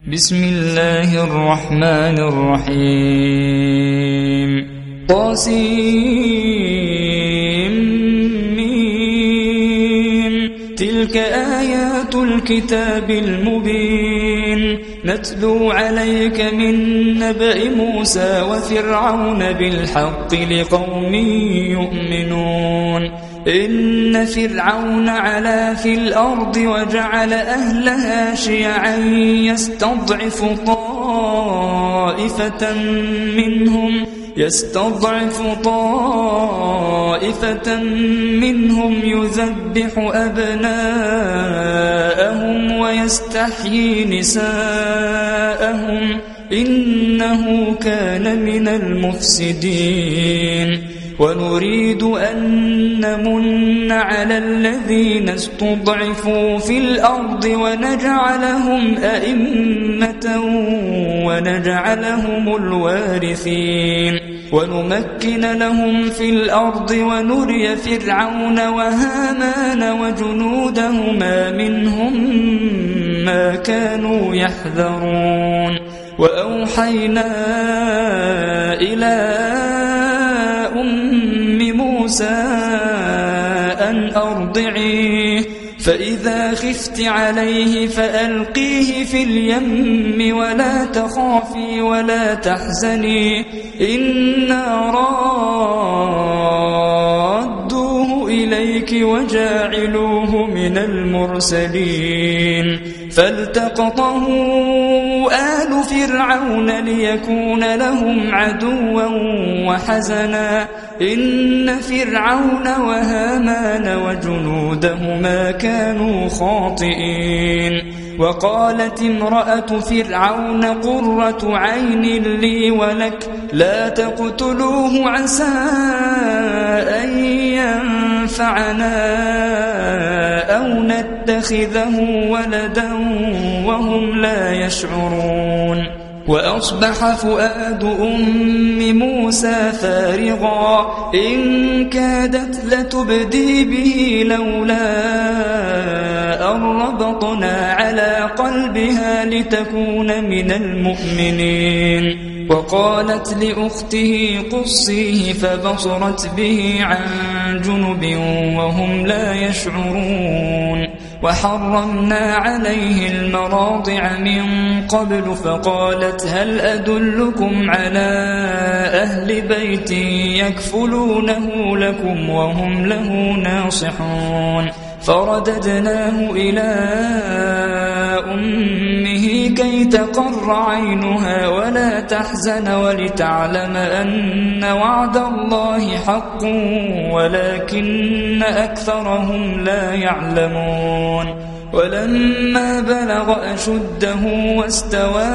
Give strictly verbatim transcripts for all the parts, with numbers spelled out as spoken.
بسم الله الرحمن الرحيم طاسيم تلك آيات الكتاب المبين نتلو عليك من نبأ موسى وفرعون بالحق لقوم يؤمنون إن فرعون علا في الأرض وجعل أهلها شيعا يستضعف طائفة منهم يستضعف طائفة منهم يذبح أبناءهم ويستحيي نساءهم إنه كان من المفسدين ونريد أن نمن على الذين استضعفوا في الأرض ونجعلهم أئمة ونجعلهم الوارثين ونمكن لهم في الأرض ونري فرعون وهامان وجنودهما منهم ما كانوا يحذرون وأوحينا إلى موسى أن أرضعيه فإذا خفت عليه فألقيه في اليم ولا تخافي ولا تحزني إنا رادوه إليك وجاعلوه من المرسلين فالتقطه آل فرعون ليكون لهم عدوا وحزنا إن فرعون وهامان وجنودهما كانوا خاطئين وقالت امرأة فرعون قرة عين لي ولك لا تقتلوه عسى أن ينفعنا أو نتخذه ولدا وهم لا يشعرون وأصبح فؤاد أم موسى فارغا إن كادت لتبدي به لولا أن ربطنا على قلبها لتكون من المؤمنين وقالت لأخته قصيه فبصرت به عن جنب وهم لا يشعرون وحرمنا عليه المراضع من قبل فقالت هل أدلكم على أهل بيت يكفلونه لكم وهم له ناصحون فرددناه إلى أمه كي تقر عينها ولا تحزن ولتعلم أن وعد الله حق ولكن أكثرهم لا يعلمون ولما بلغ أشده واستوى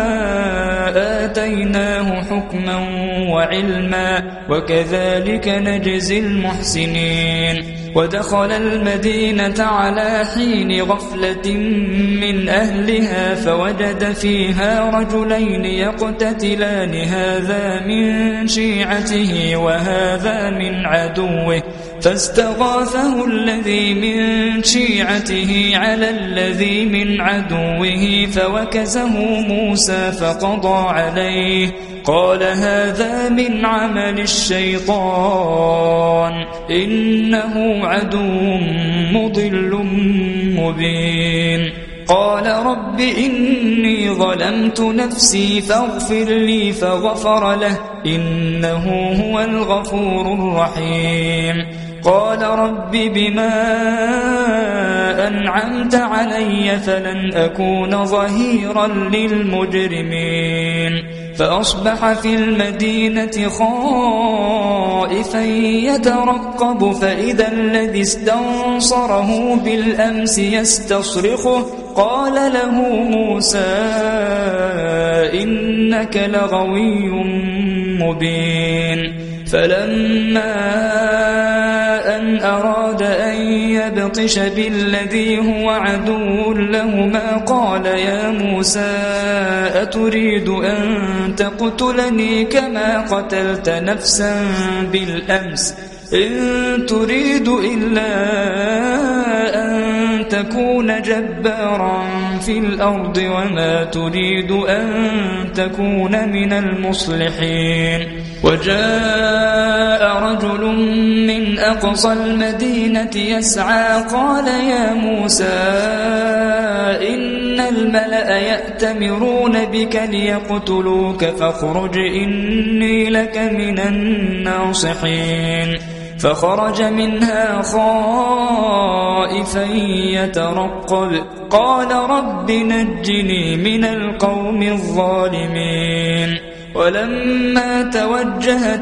آتيناه حكما وعلما وكذلك نجزي المحسنين ودخل المدينة على حين غفلة من أهلها فوجد فيها رجلين يقتتلان هذا من شيعته وهذا من عدوه فاستغاثه الذي من شيعته على الذي من عدوه فوكزه موسى فقضى عليه قال هذا من عمل الشيطان إنه عدو مضل مبين قال رب إني ظلمت نفسي فاغفر لي فغفر له إنه هو الغفور الرحيم قال رب بما أنعمت علي فلن أكون ظهيرا للمجرمين فأصبح في المدينة خائفا يترقب فإذا الذي استنصره بالأمس يستصرخه قال له موسى إنك لغوي مبين فلما أن أراد أن يبطش بالذي هو عدو لهما قال يا موسى أتريد أن تقتلني كما قتلت نفسا بالأمس إن تريد إلا أن تكون جبارا في الأرض وما تريد أن تكون من المصلحين. وجاء رجل من أقصى المدينة يسعى قال يا موسى إن الملأ يأتمرون بك ليقتلوك فاخرج إني لك من الناصحين. فخرج منها خائفا يترقب قال رب نجني من القوم الظالمين. ولما توجه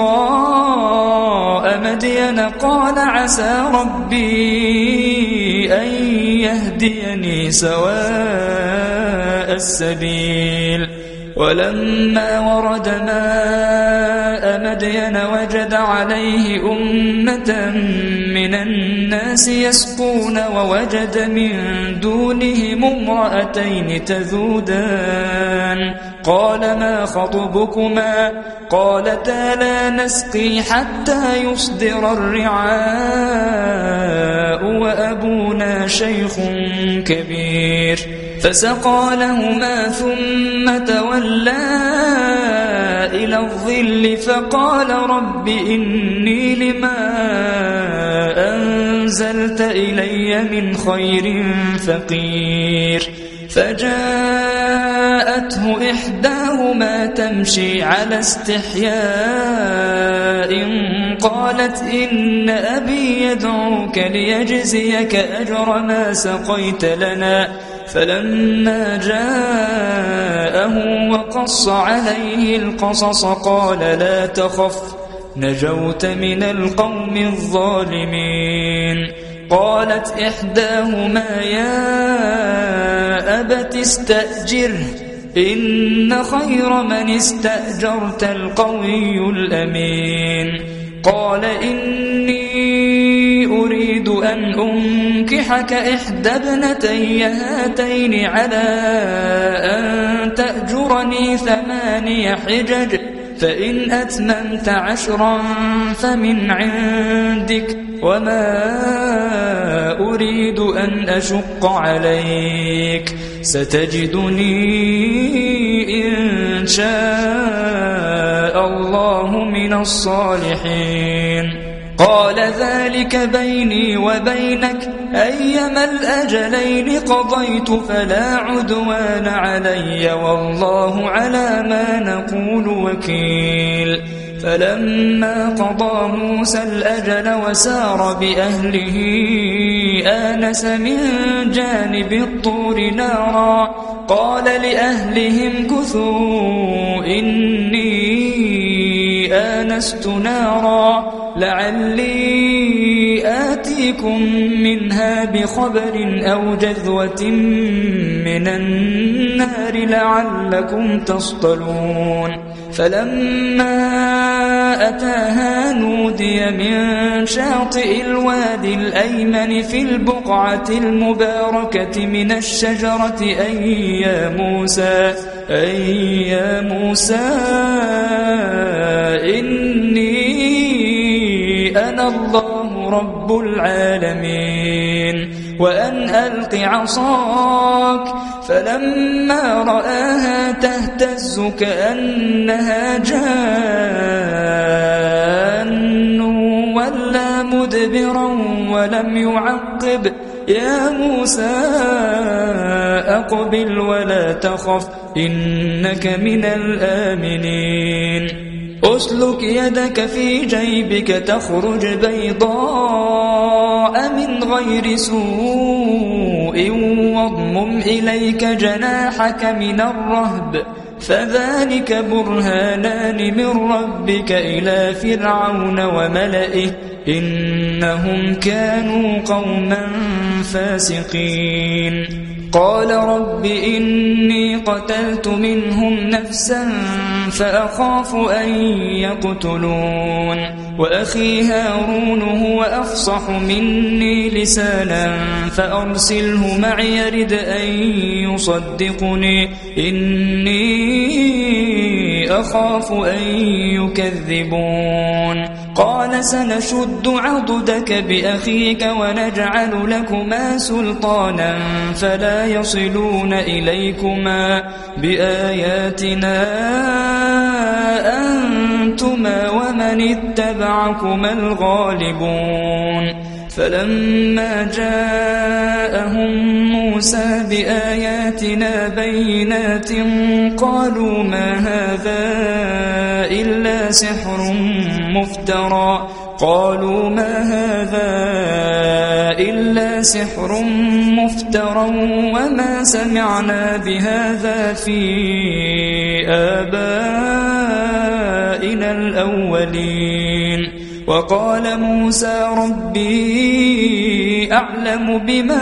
تلقاء مدين قال عسى ربي أن يهديني سواء السبيل. ولما ورد ماء مدين وجد عليه أمة من الناس يسقون ووجد من دونهم امرأتين تذودان قال ما خطبكما قالتا لا نسقي حتى يصدر الرعاء وأبونا شيخ كبير. فسقى لهما ثم تولى إلى الظل فقال رب إني لما أنزلت إلي من خير فقير. فجاءته إحداهما تمشي على استحياء قالت إن أبي يدعوك ليجزيك أجر ما سقيت لنا. فلما جاءه وقص عليه القصص قال لا تخف نجوت من القوم الظالمين. قالت إحداهما يا أبت استأجره إن خير من استأجرت القوي الأمين. قال إني أريد أن أنكحك إحدى ابنتي هاتين على أن تأجرني ثماني حجج فإن أتممت عشرا فمن عندك وما أريد أن أشق عليك ستجدني إن شاء الله من الصالحين. قال ذلك بيني وبينك أيما الأجلين قضيت فلا عدوان علي والله على ما نقول وكيل. فلما قضى موسى الأجل وسار بأهله آنس من جانب الطور نارا قال لأهلهم كثوا إني آنست نارا لعلي آتيكم منها بخبر أو جذوة من النار لعلكم تصطلون. فلما أتاها نودي من شاطئ الوادي الأيمن في البقعة المباركة من الشجرة أي يا موسى أي يا موسى إني أنا الله رب العالمين وأن ألق عصاك. فلما رآها تهتز كأنها جان ولا مدبرا ولم يعقب يا موسى أقبل ولا تخف إنك من الآمنين. أسلك يدك في جيبك تخرج بيضاء من غير سوء واضمم إليك جناحك من الرهب فذلك برهانان من ربك إلى فرعون وملئه إنهم كانوا قوما فاسقين. قال رب إني قتلت منهم نفسا فأخاف أن يقتلون وأخي هارون هو أفصح مني لسانا فأرسله معي يرد أن يصدقني إني أخاف أن يكذبون. قال سنشد عضدك بأخيك ونجعل لكما سلطانا فلا يصلون إليكما بآياتنا أنتما ومن اتبعكما الغالبون فلما جاءهم موسى بآياتنا بينات قالوا ما هذا إلا سحر مفترى قالوا ما هذا إلا سحر مفترى وما سمعنا بهذا في آبائنا الأولين وقال موسى ربي أعلم بمن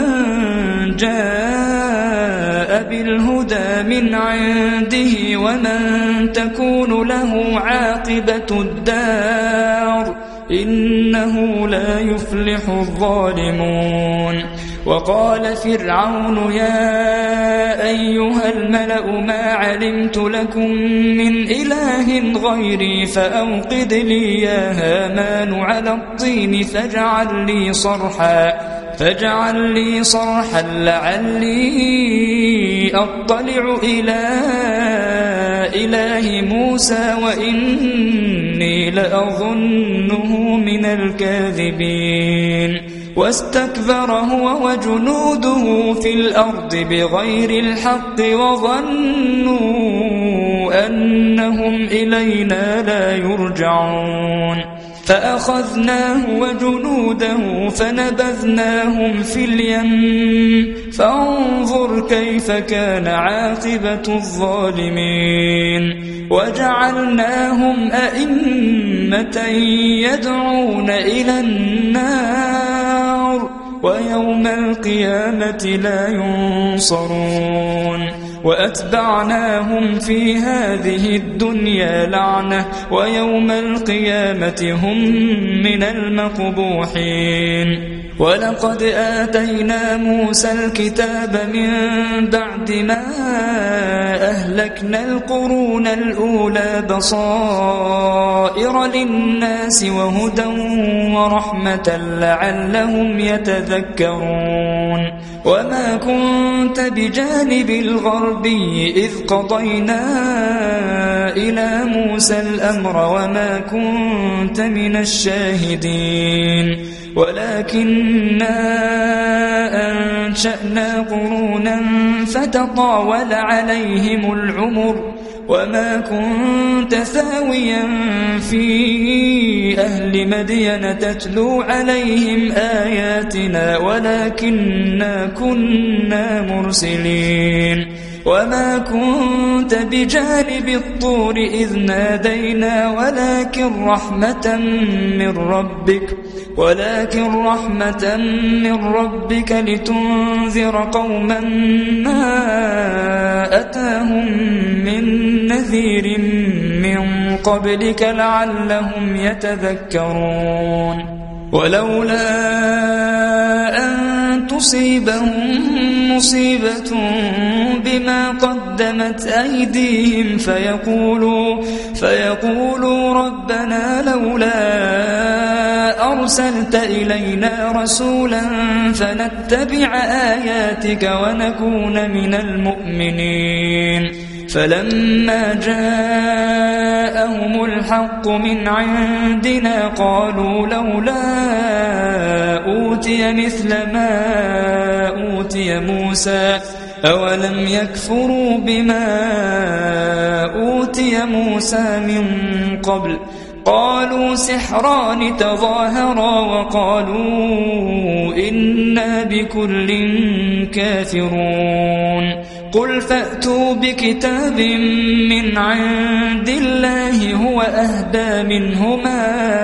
جاء بالهدى من عنده ومن تكون له عاقبة الدار إنه لا يفلح الظالمون وقال فرعون يا أيها الملأ ما علمت لكم من إله غيري فأوقد لي يا هامان على الطين فاجعل لي صرحا فاجعل لي صرحا لعلي أطلع إلى إله موسى وإني لأظنه من الكاذبين واستكبر هو وجنوده في الأرض بغير الحق وظنوا أنهم إلينا لا يرجعون فأخذناه وجنوده فنبذناهم في اليم فانظر كيف كان عاقبة الظالمين وجعلناهم أئمة يدعون إلى النار ويوم القيامة لا ينصرون وأتبعناهم في هذه الدنيا لعنة ويوم القيامة هم من المقبوحين ولقد آتينا موسى الكتاب من بعد ما أهلكنا القرون الأولى بصائر للناس وهدى ورحمة لعلهم يتذكرون وما كنت بجانب الغربي إذ قضينا إلى موسى الأمر وما كنت من الشاهدين ولكننا أنشأنا قرونا فتطاول عليهم العمر وما كنت ثاويا في أهل مدين تتلو عليهم آياتنا ولكننا كنا مرسلين وما كنت بجانب الطور إذ نادينا ولكن رحمة من ربك ولكن رحمة من ربك لتنذر قوما ما أتاهم من نذير من قبلك لعلهم يتذكرون ولولا أن تصيبهم مصيبة بما قدمت أيديهم فيقولوا, فيقولوا ربنا لولا أرسلت إلينا رسولا فنتبع آياتك ونكون من المؤمنين فلما جاءهم الحق من عندنا قالوا لولا أوتي مثل ما أوتي موسى أولم يكفروا بما أوتي موسى من قبل قالوا سحران تظاهرا وقالوا إنا بكل كافرون قل فأتوا بكتاب من عند الله هو أهدى منهما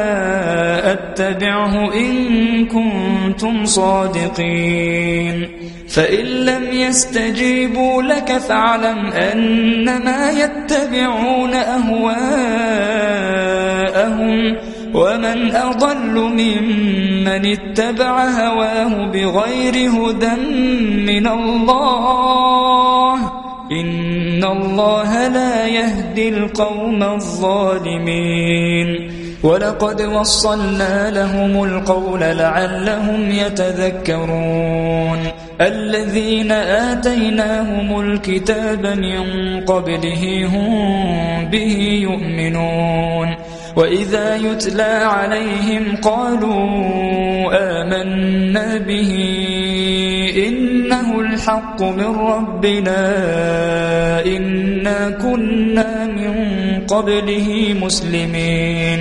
أتبعه إن كنتم صادقين فإن لم يستجيبوا لك فاعلم أنما يتبعون أهواءهم ومن أضل ممن اتبع هواه بغير هدى من الله إن الله لا يهدي القوم الظالمين ولقد وصلنا لهم القول لعلهم يتذكرون الذين آتيناهم الكتاب من قبله هم به يؤمنون وإذا يتلى عليهم قالوا آمنا به إنه الحق من ربنا إنا كنا من قبله مسلمين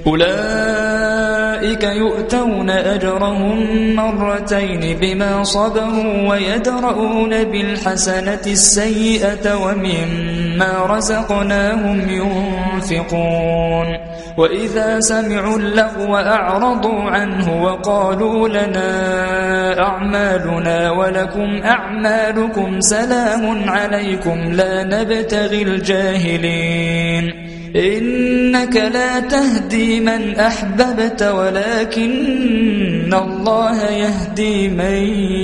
أولئك يؤتون أجرهم مرتين بما صبروا ويدرؤون بالحسنة السيئة ومما رزقناهم ينفقون وإذا سمعوا اللغو أعرضوا عنه وقالوا لنا أعمالنا ولكم أعمالكم سلام عليكم لا نبتغي الجاهلين إنك لا تهدي من أحببت ولكن الله يهدي من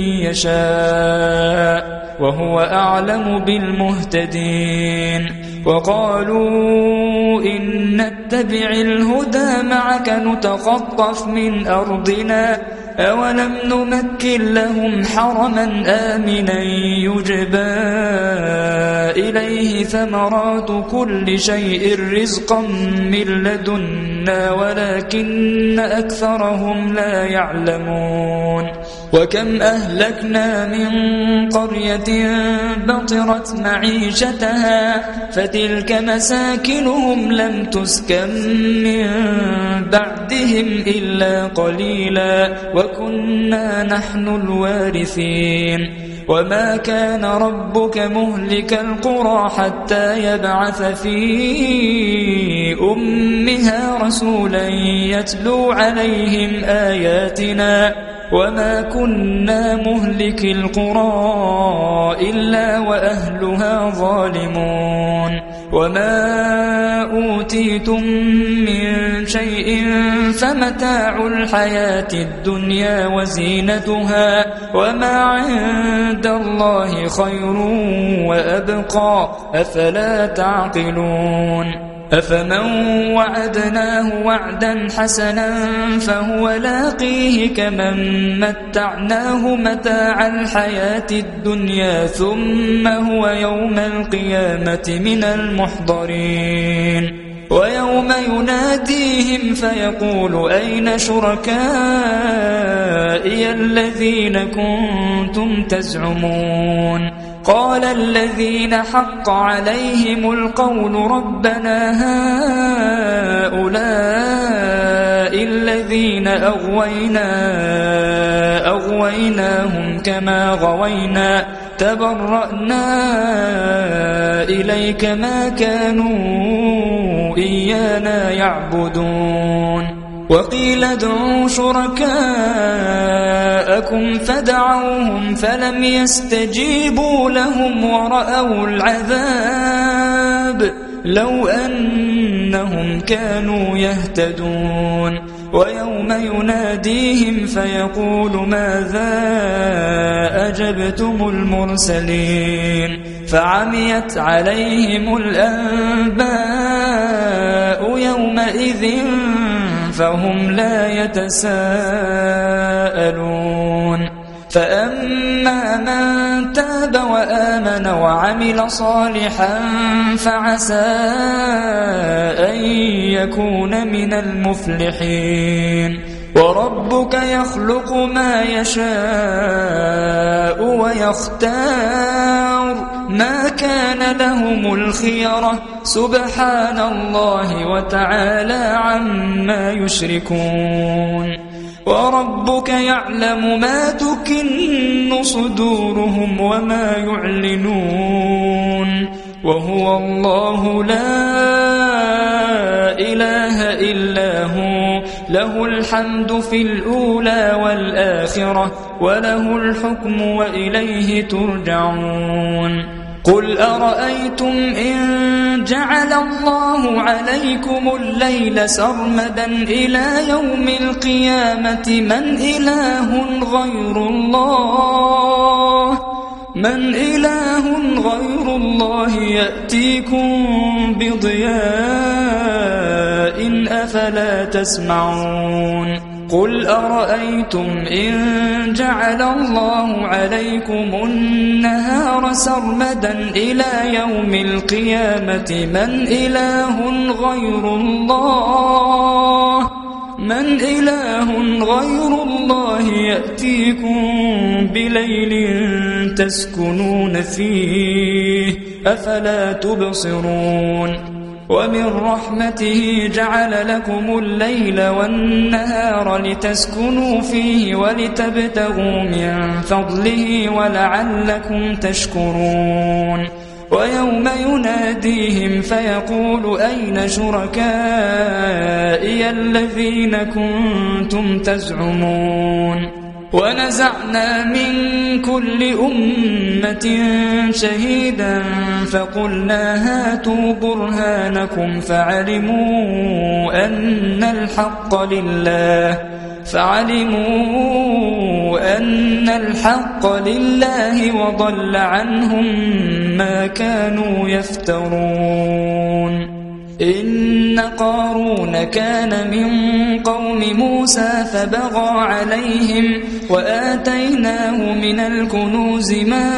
يشاء وهو أعلم بالمهتدين وقالوا إن نتبع الهدى معك نتخطف من أرضنا أولم نمكن لهم حرما آمنا يجبى إليه ثمرات كل شيء رزقا من لدنا ولكن أكثرهم لا يعلمون وكم أهلكنا من قرية بطرت معيشتها فتلك مساكنهم لم تسكن من بعدهم إلا قليلا وكنا نحن الوارثين وما كان ربك مهلك القرى حتى يبعث في أمها رسولا يتلو عليهم آياتنا وما كنا مهلك القرى إلا وأهلها ظالمون وما أوتيتم من شيء فمتاع الحياة الدنيا وزينتها وما عند الله خير وأبقى أفلا تعقلون أفمن وعدناه وعدا حسنا فهو لاقيه كمن متعناه متاع الحياة الدنيا ثم هو يوم القيامة من المحضرين ويوم يناديهم فيقول أين شركائي الذين كنتم تزعمون قال الذين حق عليهم القول ربنا هؤلاء الذين أغوينا أغويناهم كما غوينا تبرأنا إليك ما كانوا إيانا يعبدون وقيل ادعوا شركاءكم فدعوهم فلم يستجيبوا لهم ورأوا العذاب لو أنهم كانوا يهتدون ويوم يناديهم فيقول ماذا أجبتم المرسلين فعميت عليهم الأنباء يومئذ فهم لا يتساءلون فأما من تاب وآمن وعمل صالحا فعسى أن يكون من المفلحين وربك يخلق ما يشاء ويختار ما كان لهم الخيرة سبحان الله وتعالى عما يشركون وربك يعلم ما تكن صدورهم وما يعلنون وهو الله لا إله إلا هو له الحمد في الأولى والآخرة وله الحكم وإليه ترجعون قل أرأيتم إن جعل الله عليكم الليل سرمدا إلى يوم القيامة من إله غير الله من إله غير الله يأتيكم بضياء أفلا تسمعون قل أرأيتم إن جعل الله عليكم النهار سرمدا إلى يوم القيامة من إله غير الله من إله غير الله يأتيكم بليل تسكنون فيه أفلا تبصرون ومن رحمته جعل لكم الليل والنهار لتسكنوا فيه ولتبتغوا من فضله ولعلكم تشكرون ويوم يناديهم فيقول أين شركائي الذين كنتم تزعمون ونزعنا من كل أمة شهيدا فقلنا هاتوا برهانكم فعلموا أن الحق لله فعلموا أن الحق لله وضل عنهم ما كانوا يفترون إن قارون كان من قوم موسى فبغى عليهم وآتيناه من الكنوز ما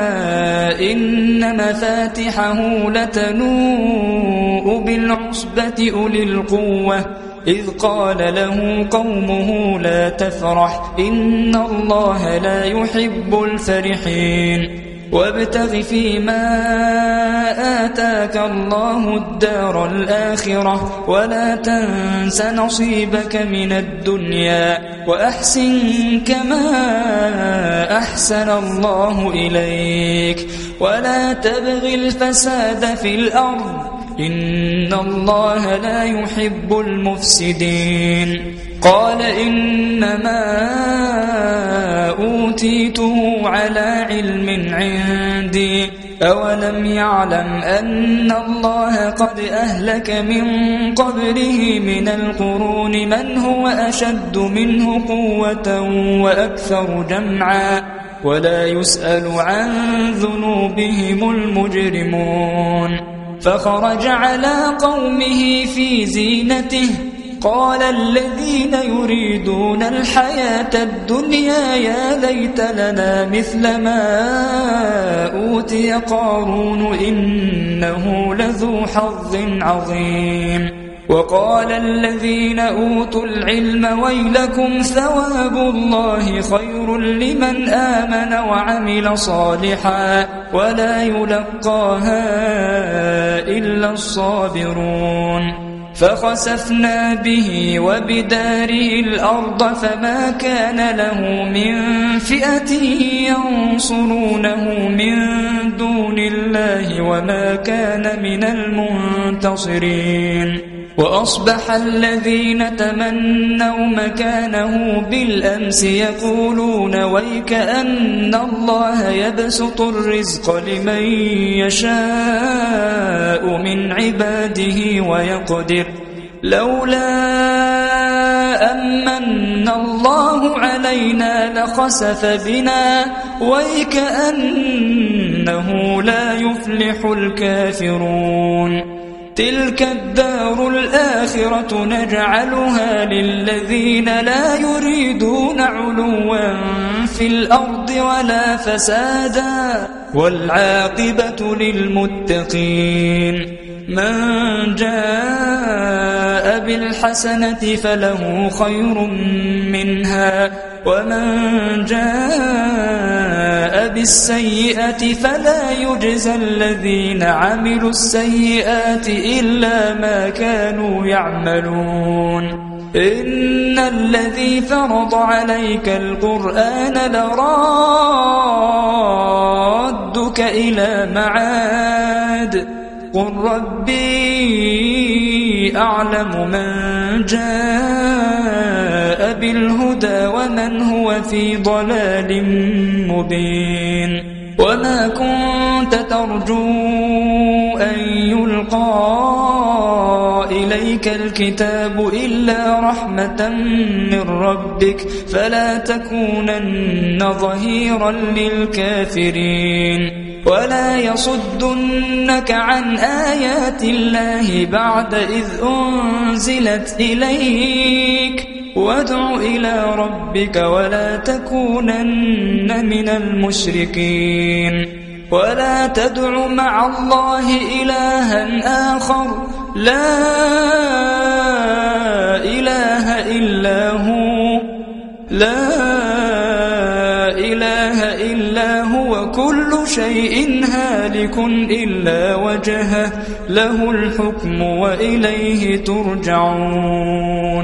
إن مفاتحه لتنوء بالعصبة أولي القوة إذ قال له قومه لا تفرح إن الله لا يحب الفرحين وابتغ فيما آتاك الله الدار الآخرة ولا تنس نصيبك من الدنيا وأحسن كما أحسن الله إليك ولا تبغ الفساد في الأرض إن الله لا يحب المفسدين قال إنما أوتيته على علم عندي أولم يعلم أن الله قد أهلك من قبله من القرون من هو أشد منه قوة وأكثر جمعا ولا يسأل عن ذنوبهم المجرمون فخرج على قومه في زينته قال الذين يريدون الحياة الدنيا يا ليت لنا مثل ما أوتي قارون إنه لذو حظ عظيم وقال الذين أوتوا العلم ويلكم ثواب الله خير لمن آمن وعمل صالحا ولا يلقاها إلا الصابرون فخسفنا به وبداره الأرض فما كان له من فئة ينصرونه من دون الله وما كان من المنتصرين وأصبح الذين تمنوا مكانه بالأمس يقولون ويك أن الله يبسط الرزق لمن يشاء من عباده ويقدر لولا أمن الله علينا لخسف بنا ويك أنه لا يفلح الكافرون تلك الدار الآخرة نجعلها للذين لا يريدون علوا في الأرض ولا فسادا والعاقبة للمتقين من جاء بالحسنة فله خير منها ومن جاء بالسيئة فلا يجزى الذين عملوا السيئات إلا ما كانوا يعملون إن الذي فرض عليك القرآن لرادك إلى معاد قل ربي أعلم من جاء بالهدى ومن هو في ضلال مبين وما كنت ترجو أن يلقى إليك الكتاب إلا رحمة من ربك فلا تكونن ظهيرا للكافرين ولا يصدنك عن آيات الله بعد إذ أنزلت إليك وادع إلى ربك ولا تكونن من المشركين ولا تدع مع الله إلها آخر لا إله إلا هو لا إله إلا هو كل شيء هالك إلا وجهه له الحكم وإليه ترجعون